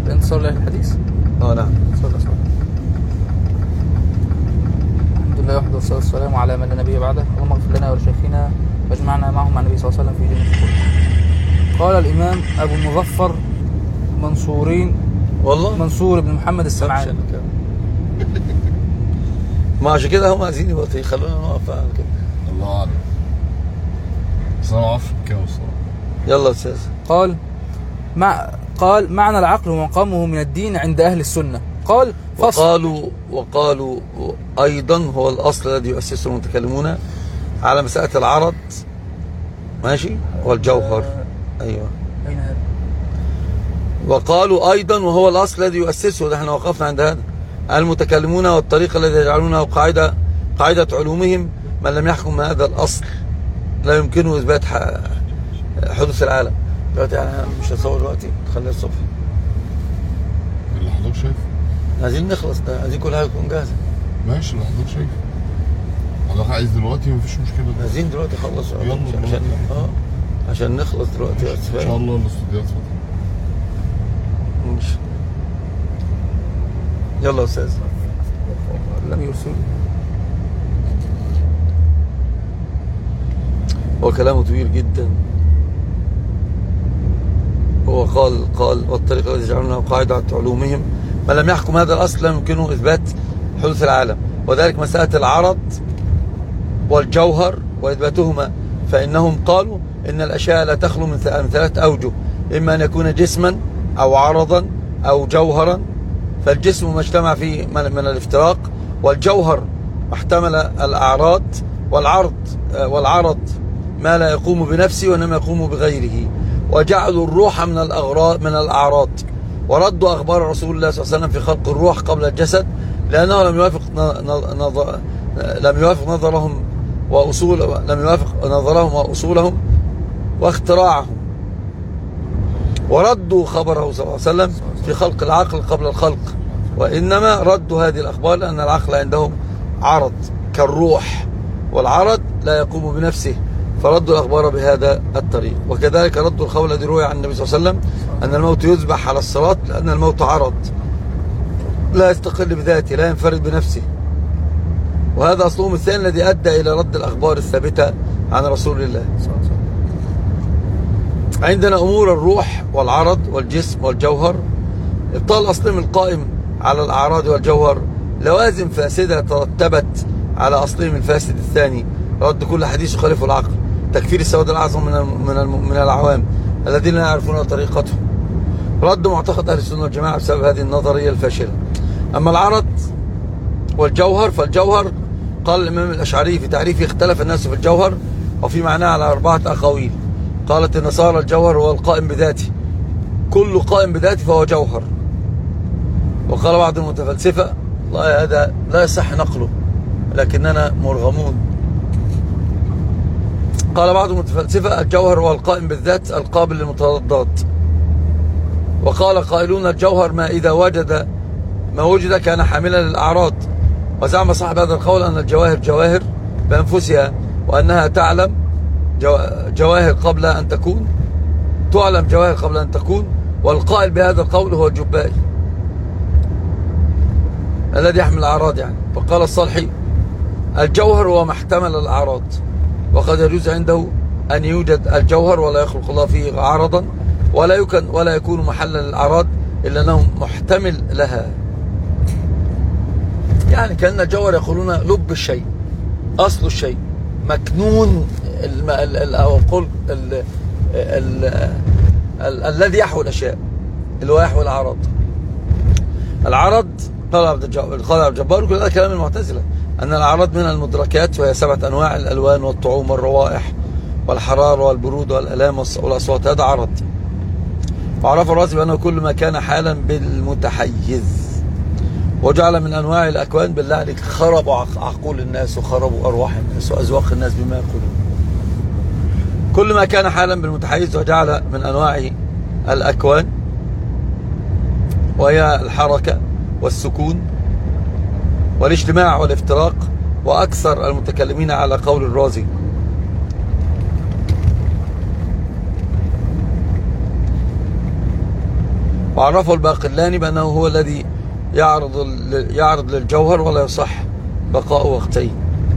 انتصار لأهل الحديث. نعم. الحمد لله وحده والصلاة والسلام على من لا نبي بعده. اللهم اغفر لنا ولشيخنا واجمعنا معهم مع النبي صلى الله عليه وسلم في جنة الخلد. قال الإمام أبو المظفر والله منصور بن محمد السمعاني. ما عشان كده هم عايزين يخلونا نقف على كده. الله أعلم. بس أنا ما أعرفش كام الصراحة. يلا أستاذ. قال معنى العقل ومقامه من الدين عند أهل السنة. قال وقالوا أيضا هو الأصل الذي يؤسسه المتكلمون على مسألة العرض ماشي والجوهر. أيوة. أين هذا؟ وقالوا أيضا وهو الأصل الذي يؤسسه، ده احنا وقفنا عند هذا، المتكلمون والطريقة الذي يجعلونه قاعدة علومهم من لم يحكم هذا الأصل لا يمكنه إثبات حدوث العالم. دلوقتي أنا مش هصور دلوقتي، خليها الصبح. اللي حضرتك شايفه عايزين نخلص، ده عايزين كل حاجة تكون جاهزة. ماشي اللي حضرتك شايفه. حضرتك عايز دلوقتي مفيش مشكلة. عايزين دلوقتي نخلص يلا عشان نخلص دلوقتي. إن شاء الله الاستوديوهات فاضية. ماشي. يلا يا أستاذ. لم يرسل. هو كلامه طويل جدا. هو قال والطريقة التي يجعلونها قاعدة علومهم من لم يحكم هذا الأصل لا يمكنه إثبات حدوث العالم، وذلك مسألة العرض والجوهر وإثباتهما، فإنهم قالوا إن الأشياء لا تخلو من ثلاث أوجه، إما أن يكون جسما أو عرضا أو جوهرا، فالجسم ما اجتمع فيه من الافتراق، والجوهر احتمل الأعراض، والعرض ما لا يقوم بنفسه وإنما يقوم بغيره، وجعلوا الروح من الأعراض، وردوا أخبار رسول الله صلى الله عليه وسلم في خلق الروح قبل الجسد لأنه لم يوافق نظرهم وأصولهم واختراعهم، وردوا خبره صلى الله عليه وسلم في خلق العقل قبل الخلق، وإنما ردوا هذه الأخبار لأن العقل عندهم عرض كالروح، والعرض لا يقوم بنفسه، فردوا الأخبار بهذا الطريق. وكذلك ردوا الخبر الذي روي عن النبي صلى الله عليه وسلم أن الموت يذبح على الصراط لأن الموت عرض لا يستقل بذاته لا ينفرد بنفسه، وهذا أصلهم الثاني الذي أدى إلى رد الأخبار الثابتة عن رسول الله. عندنا أمور الروح والعرض والجسم والجوهر، إبطال أصلهم القائم على الأعراض والجوهر لوازم فاسدة ترتبت على أصلهم الفاسد الثاني، رد كل حديث يخالف العقل، تكفير السواد الأعظم من العوام الذين لا يعرفون طريقتهم، رد معتقد أهل السنة والجماعة بسبب هذه النظرية الفاشلة. أما العرض والجوهر فالجوهر قال الإمام الأشعري في تعريفه اختلف الناس في الجوهر وفي معناه على 4 أقاويل. قالت النصارى الجوهر هو القائم بذاته، كل قائم بذاته فهو جوهر. وقال بعض المتفلسفة والله هذا لا يصح نقله لكننا مرغمون، قال بعض المتفلسفة الجوهر هو القائم بالذات القابل للمتضادات. وقال قائلون الجوهر ما إذا وجد كان حاملا للأعراض. وزعم صاحب هذا القول أن الجواهر جواهر بأنفسها وأنها تعلم جواهر قبل أن تكون، والقائل بهذا القول هو الجبائي الذي يحمل الأعراض يعني. وقال الصالحي الجوهر هو ما احتمل الأعراض، وقد يجوز عنده أن يوجد الجوهر ولا يخلق الله فيه عرضا ولا يكون محلا للأعراض إلا أنه محتمل لها. يعني كأن الجوهر يقولون لب الشيء أصل الشيء مكنون الذي يحوي الأشياء اللي هو يحوي الأعراض. العرض قال عبد الجبار كل هذا كلام المعتزلة أن الأعراض من المدركات وهي 7 أنواع: الألوان والطعوم والروائح والحرارة والبرود والألام والأصوات، هذا عرض. وعرف الرازي بأنه كل ما كان حالا بالمتحيز، وجعل من أنواع الأكوان بالله عليك خربوا عقول الناس وخربوا أرواح الناس وأذواق الناس بما يقولون. كل ما كان حالا بالمتحيز وجعل من أنواع الأكوان وهي الحركة والسكون والاجتماع والافتراق، وأكثر المتكلمين على قول الرازي. وعرفه الباقلاني بأنه هو الذي يعرض للجوهر ولا يصح بقاء وقتين.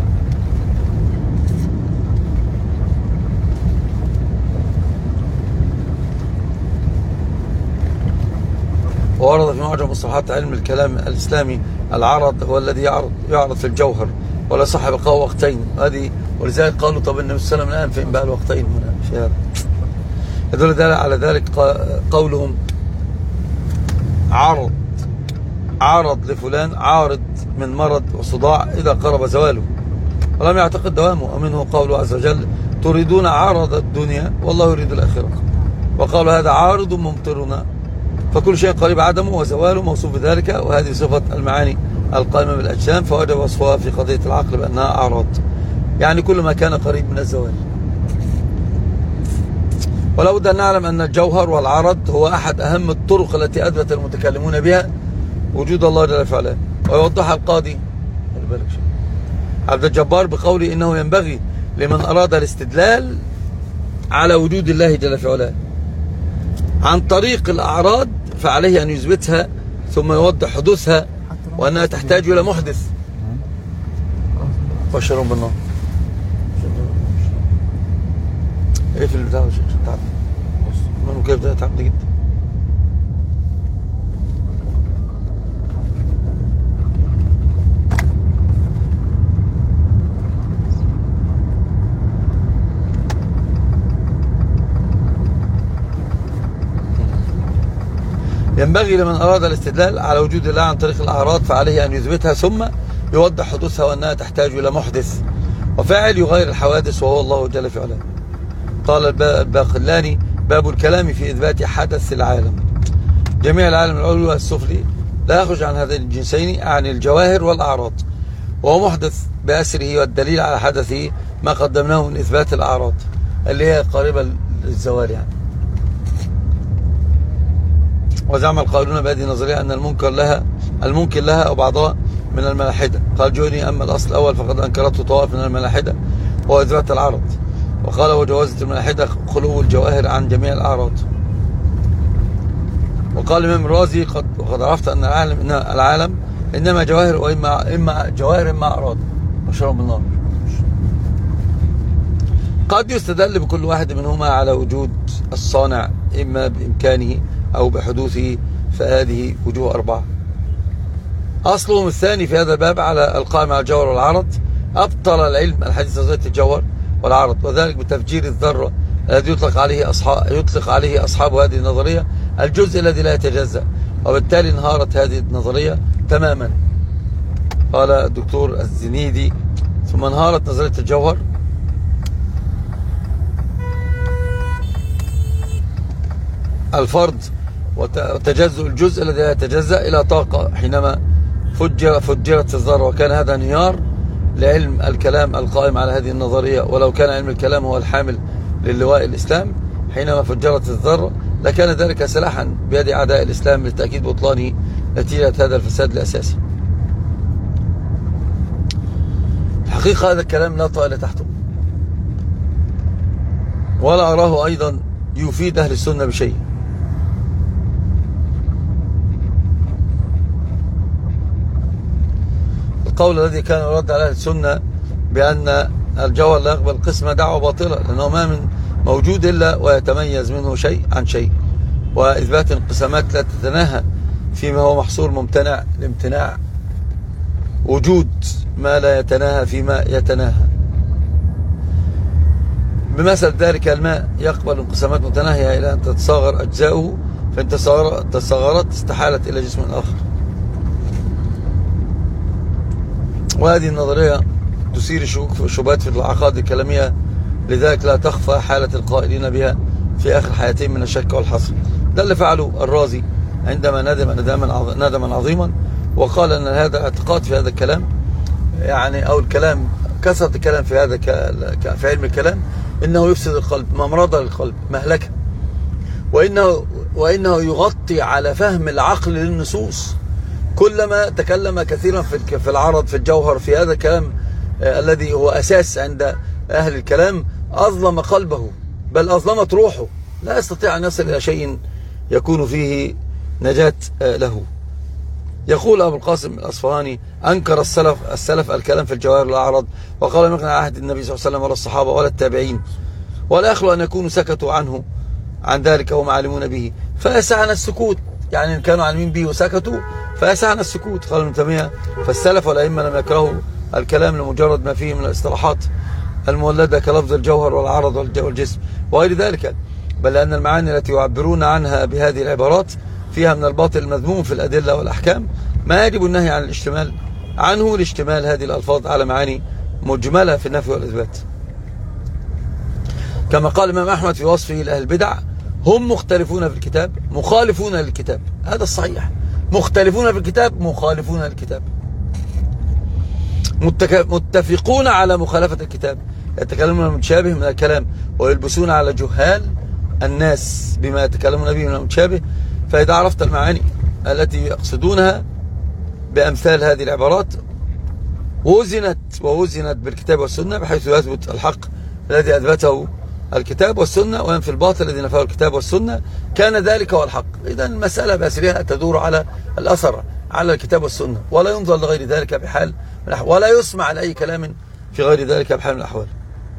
وورد في معجم مصطلحات علم الكلام الإسلامي العرض هو الذي يعرض في الجوهر ولا يصح بقاء وقتين. ولذلك قالوا طب النبي صلى الله عليه وسلم الآن فين بقى الوقتين هنا في هذا؟ يدل على ذلك قولهم عرض لفلان عارض من مرض وصداع إذا قرب زواله ولم يعتقد دوامه. ومنه قوله عز وجل تريدون عرض الدنيا والله يريد الآخرة. وقالوا هذا عارض ممطرنا. فكل شيء قريب عدمه وزواله موصوف بذلك، وهذه صفة المعاني القائمة بالأجسام فوجب وصفها في قضية العقل بأنها أعراض، يعني كل ما كان قريب من الزوال. ولا بد أن نعلم أن الجوهر والعرض هو أحد أهم الطرق التي أثبت المتكلمون بها وجود الله جل وعلا. ويوضحها القاضي عبد الجبار بقوله إنه ينبغي لمن أراد الاستدلال على وجود الله جل وعلا عن طريق الأعراض فعليه أن يثبتها ثم يوضح حدوثها وأنها تحتاج إلى محدث. بشرهم بالنار ايه في البتاع عشان تعب منه كيف ده تعبني جدا. ينبغي لمن أراد الاستدلال على وجود الله عن طريق الأعراض فعليه أن يثبتها ثم يوضح حدوثها وأنها تحتاج إلى محدث وفاعل يغير الحوادث وهو الله جل في علاه. قال الباقلاني باب الكلام في إثبات حدث العالم. جميع العالم العلوي والسفلي لا يخرج عن هذين الجنسين عن الجواهر والأعراض، وهو محدث بأسره، والدليل على حدثه ما قدمناه من إثبات الأعراض اللي هي قريبة للزوال يعني. وزعم القائلون بهذه النظرية أن الممكن لها أو بعضها من الملاحدة. قال جوني أما الأصل الأول فقد أنكرته طوائف من الملاحدة وهو إثبات العرض، وقال وجوازة الملاحدة خلو الجواهر عن جميع الأعراض. وقال الإمام الرازي وقد عرفت أن العالم إنما جواهر وإما جواهر إما أعراض. وشرب النار. قد يستدل بكل واحد منهما على وجود الصانع إما بإمكانه أو بحدوثه، فهذه وجوه أربعة. أصلهم الثاني في هذا الباب على القائم على الجوهر والعرض أبطل العلم الحديث نظرية الجوهر والعرض، وذلك بتفجير الذرة الذي يطلق عليه أصحاب هذه النظرية الجزء الذي لا يتجزأ، وبالتالي انهارت هذه النظرية تماما. قال الدكتور الزنيدي ثم انهارت نظرية الجوهر الفرد وتجزؤ الجزء الذي لا يتجزأ إلى طاقة حينما فجرت الذرة، وكان هذا انهيار لعلم الكلام القائم على هذه النظرية. ولو كان علم الكلام هو الحامل للواء الإسلام حينما فجرت الذرة لكان ذلك سلاحا بيد أعداء الإسلام لتأكيد بطلانه نتيجة هذا الفساد الأساسي. الحقيقة هذا الكلام لا طائل تحته، ولا أراه أيضا يفيد أهل السنة بشيء. القول الذي كان يرد على أهل السنة بأن الجوهر لا يقبل قسمة دعوة باطلة، لأنه ما من موجود إلا ويتميز منه شيء عن شيء، وإثبات انقسامات لا تتناهى فيما هو محصور ممتنع لامتناع وجود ما لا يتناهى فيما يتناهى. بمثل ذلك الماء يقبل انقسامات متناهية إلى أن تتصاغر أجزاؤه، فإن تصاغرت استحالت إلى جسم آخر. وهذه النظرية تثير شبهات في العقائد الكلامية، لذلك لا تخفى حالة القائلين بها في آخر حياتهم من الشك والحصر. ده اللي فعله الرازي عندما ندما عظيما وقال أن هذا الاعتقاد في هذا الكلام يعني أو الكلام كثرة الكلام في هذا في علم الكلام إنه يفسد القلب، ممرضة للقلب، مهلكة، وإنه يغطي على فهم العقل للنصوص. كلما تكلم كثيرا في العرض في الجوهر في هذا الكلام الذي هو أساس عند أهل الكلام أظلم قلبه، بل أظلمت روحه، لا يستطيع أن يصل إلى شيء يكون فيه نجاة له. يقول أبو القاسم الأصفهاني: أنكر السلف الكلام في الجواهر الأعراض، وقال: ما كان عهد النبي صلى الله عليه وسلم ولا الصحابة ولا التابعين ولا يخلو أن يكونوا سكتوا عنه عن ذلك وهم عالمون به فيسعنا السكوت. يعني إن كانوا عالمين به وسكتوا فيسعنا السكوت. قال ابن تيمية: فالسلف والأئمة لم يكرهوا الكلام لمجرد ما فيه من الاصطلاحات المولدة كلفظ الجوهر والعرض والجسم وغير ذلك، بل لأن المعاني التي يعبرون عنها بهذه العبارات فيها من الباطل المذموم في الأدلة والأحكام ما يجب النهي عن الاشتمال عنه لاشتمال هذه الألفاظ على معاني مجملة في النفي والإثبات. كما قال الإمام أحمد في وصفه لأهل البدع: هم مختلفون في الكتاب مخالفون للكتاب. هذا الصحيح، مختلفون في الكتاب مخالفون للكتاب، متفقون على مخالفة الكتاب، يتكلمون المتشابه من الكلام ويلبسون على جهال الناس بما يتكلمون به من المتشابه. فإذا عرفت المعاني التي يقصدونها بأمثال هذه العبارات ووزنت بالكتاب والسنة بحيث يثبت الحق الذي أثبته الكتاب والسنة وينفي الباطل الذي نفاه الكتاب والسنة، كان ذلك هو الحق. إذن المسألة بأسرها تدور على الأثر على الكتاب والسنة، ولا ينظر لغير ذلك بحال من الأحوال، ولا يسمع لأي كلام في غير ذلك بحال من الأحوال،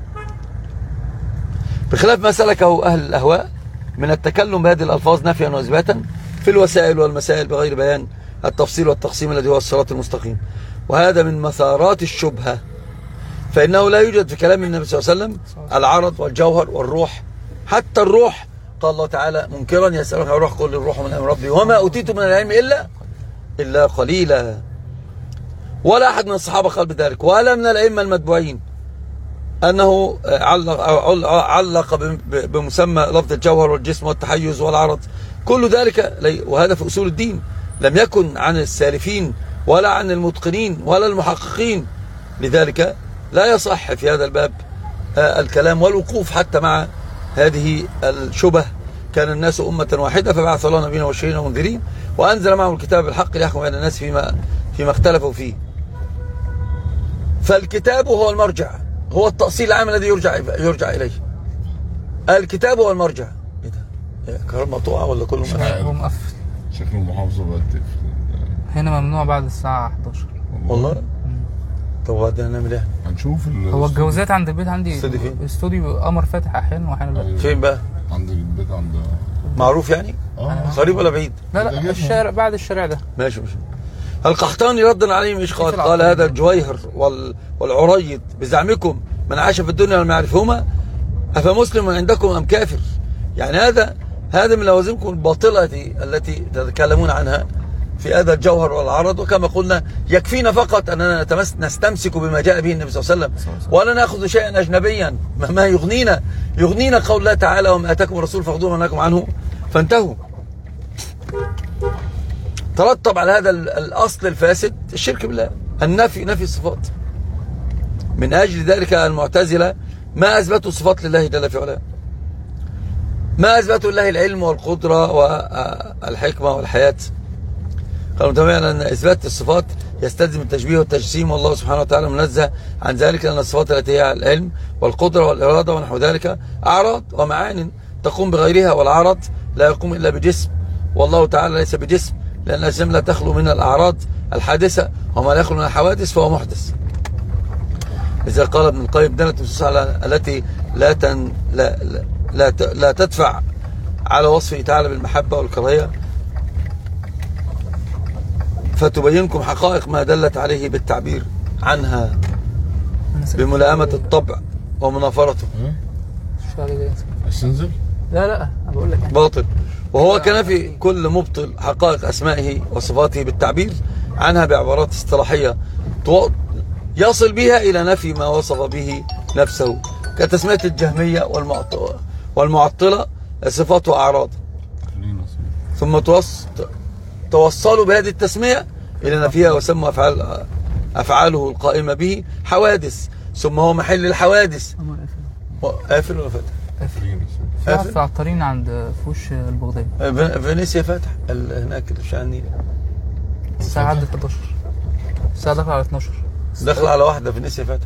بخلاف ما سلكه أهل الأهواء من التكلم بهذه الألفاظ نفيا وإثباتا في الوسائل والمسائل بغير بيان التفصيل والتقسيم الذي هو الصراط المستقيم، وهذا من مثارات الشبهة. فإنه لا يوجد في كلام النبي صلى الله عليه وسلم العرض والجوهر والروح. حتى الروح قال الله تعالى منكرا: يسألونك عن الروح قل الروح من أمر ربي وما أوتيتم من العلم إلا قليلا. ولا أحد من الصحابة قال بذلك، ولا من الأئمة المتبوعين أنه علق بمسمى لفظ الجوهر والجسم والتحيز والعرض. كل ذلك وهذا في أصول الدين لم يكن عن السالفين ولا عن المتقنين ولا المحققين. لذلك لا يصح في هذا الباب الكلام والوقوف حتى مع هذه الشبه. كان الناس أمة واحدة فبعث الله نبينا مبشرين ومنذرين وأنزل معهم الكتاب بالحق ليحكم بين الناس فيما اختلفوا فيه. فالكتاب هو المرجع، هو التأصيل العام الذي يرجع إليه. الكتاب هو المرجع. ايه ده؟ كهرباء مقطوعة ولا كله هو مقفل؟ شكل المحافظة بقت تقفل. هنا ممنوع بعد الساعة 11. والله؟ طب وبعدين هنعمل ايه؟ هنشوف هو الجوازات عند البيت عندي استوديو فين؟ استوديو قمر فاتح احيانا واحيانا لا. أيوة. فين بقى؟ عند البيت عند معروف يعني؟ قريب ولا بعيد؟ لا الشارع بعد الشارع ده. ماشي. القحطاني ردا عليهم ايش قال هذا الجويهر والعريض بزعمكم من عاش في الدنيا ولم يعرفهما أفمسلم عندكم أم كافر؟ يعني هذا من لوازمكم الباطلة التي تتكلمون عنها في هذا الجوهر والعرض. وكما قلنا يكفينا فقط أننا نستمسك بما جاء به النبي صلى الله عليه وسلم ولا نأخذ شيئا أجنبيا. ما يغنينا قول الله تعالى: وما آتاكم الرسول فخذوه وما نهاكم عنه فانتهوا. ترتب على هذا الأصل الفاسد الشرك بالله، نفي الصفات. من أجل ذلك المعتزلة ما أثبتوا صفات لله جل في علاه، ما أثبتوا لله العلم والقدرة والحكمة والحياة. قالوا تماما أن إثبات الصفات يستلزم التشبيه والتجسيم، والله سبحانه وتعالى منزه عن ذلك، لأن الصفات التي هي العلم والقدرة والإرادة ونحو ذلك أعراض ومعان تقوم بغيرها، والعرض لا يقوم إلا بجسم، والله تعالى ليس بجسم، لأن الأجسام لا تخلو من الأعراض الحادثة، وما لا يخلو من الحوادث فهو محدث. إذا قال ابن القيم: دلت النصوص على التي لا تدفع على وصفه تعالى بالمحبة والكراهية فتبينكم حقائق ما دلت عليه بالتعبير عنها بملائمة الطبع ومنافرته. تنزل؟ لا أنا بقول لك باطل، وهو كنفي كل مبطل حقائق أسمائه وصفاته بالتعبير عنها بعبارات اصطلاحية يصل بها إلى نفي ما وصف به نفسه، كتسمية الجهمية والمعطلة صفات وأعراض، ثم توصلوا بهذه التسمية إلى نفيها وسموا أفعاله القائمة به حوادث، ثم هو محل الحوادث. قافل ولا فاتح؟ في عطارين عند فوش البغدادي. فينيسيا فاتح هناك في شارع النيل. الساعة عدت 11، الساعة داخلة على 12، داخلة على واحدة. فينيسيا فاتح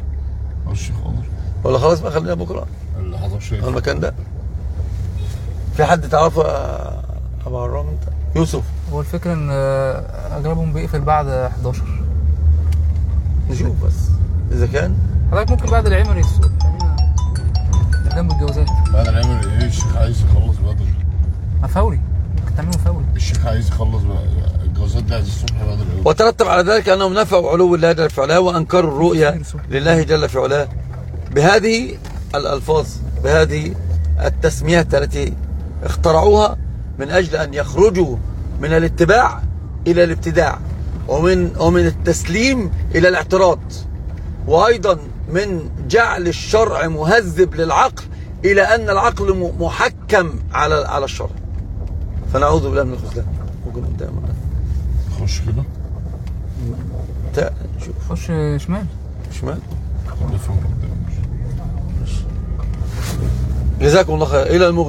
الشيخ عمر ولا خلاص بقى خلينا بكرة اللي حضر شيخ المكان ده. في حد تعرفه ابو عرام انت؟ يوسف. هو الفكرة ان اغلبهم بيقفل بعد 11. نشوف بس اذا كان حضرتك ممكن بعد العمري الصبح جنب الجوازات. بعد العمل ايه الشيخ عايز يخلص بدري. ما فوري، ممكن تعمله فوري. الشيخ عايز يخلص الجوازات دي عايز الصبح بدري قوي. وترتب على ذلك انهم نفوا علو الله جل في علاه وانكروا الرؤيا لله جل في علاه بهذه الالفاظ، بهذه التسميات التي اخترعوها من اجل ان يخرجوا من الاتباع الى الابتداع، ومن التسليم الى الاعتراض، وايضا من جعل الشرع مهذب للعقل الى ان العقل محكم على الشرع. فنعوذ بالله من الخذلان. ممكن قدام خش كده شوف خش شمال. شمال. نفهم قدام. جزاكم الله خير. الى المغني.